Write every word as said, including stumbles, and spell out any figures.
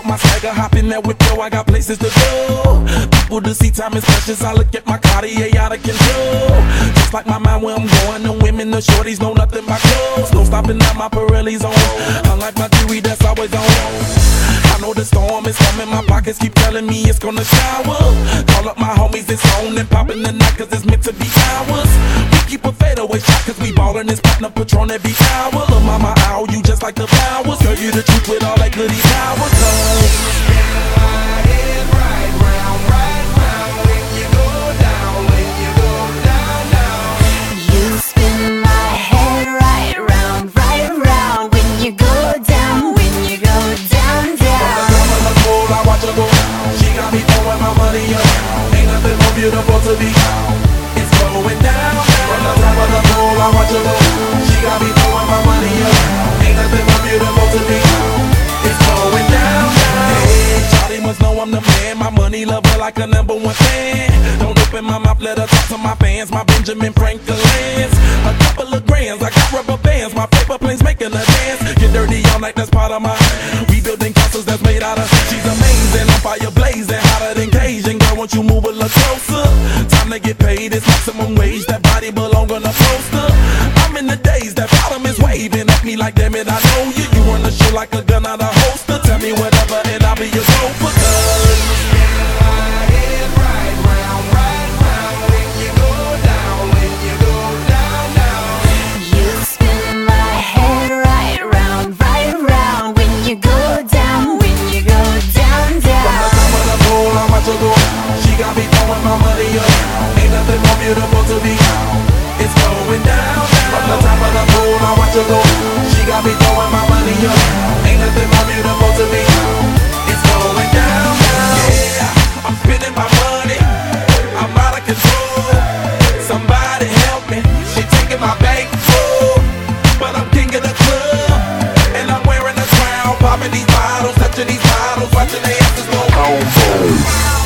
my swagger, hop in that whip, yo, I got places to go. People to see, time is precious. I look at my Cartier out of control. Just like my mind where I'm going, the women, the shorties know nothing but clothes. No stopping at my Pirelli's on. Unlike my jewelry that's always on. I know the storm is coming, my pockets keep telling me it's gonna shower. Call up my homies, it's on and popping the night cause it's meant to be ours. We keep a fadeaway shot cause we ballin' this platinum Patron every hour. Lil' mama, ow, you just like the flowers. Girl, you the truth with all that goody power. Cause beautiful to be, it's going down. From the top of the pool, I watch her go. She got me throwing my money up. Ain't nothing more beautiful to be, it's going down. Hey, Charlie must know I'm the man. My money lover like a number one fan. Don't open my mouth, let her talk to my fans. My Benjamin Franklin's, a couple of grands. I got rubber bands. My paper planes making a dance. Get dirty all night, that's part of my. We building castles that's made out of. She's amazing, I'm fire blazing, hotter than Cajun. Girl, won't you move a little closer? Time to get paid, it's maximum wage. That body belong on a poster. I'm in the days, that bottom is waving at me like, damn it, I know you. You run the show like a gun out of holster. Tell me whatever and I'll be your chauffeur. She got me throwing my money up. Ain't nothing more beautiful to be, it's going down. From the top of the pool, I watch her go. She got me throwing my money up. Ain't nothing more beautiful to be, it's going down. Yeah, I'm spending my money, I'm out of control. Somebody help me, she taking my bank full. But I'm king of the club, and I'm wearing a crown. Popping these bottles, touching these bottles, watching they asses go.